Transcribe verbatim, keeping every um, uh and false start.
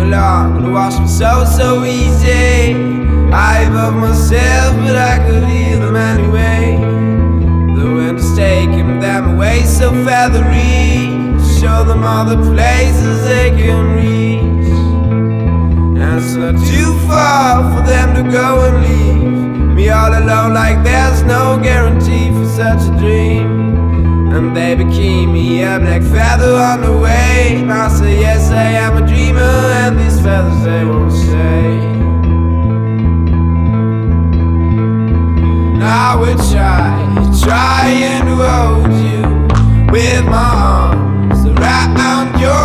belong. Gonna wash me so, so easy. I love myself, but I could heal them anyway. The wind is taking them away so feathery. Show them all the places they can reach. And it's not too far for them to go and leave me all alone, like there's no guarantee for such a dream. And they became me a black feather on the way. And I say yes, I am a dreamer, and these feathers they won't stay. Now I would try, trying to hold you with my arms around your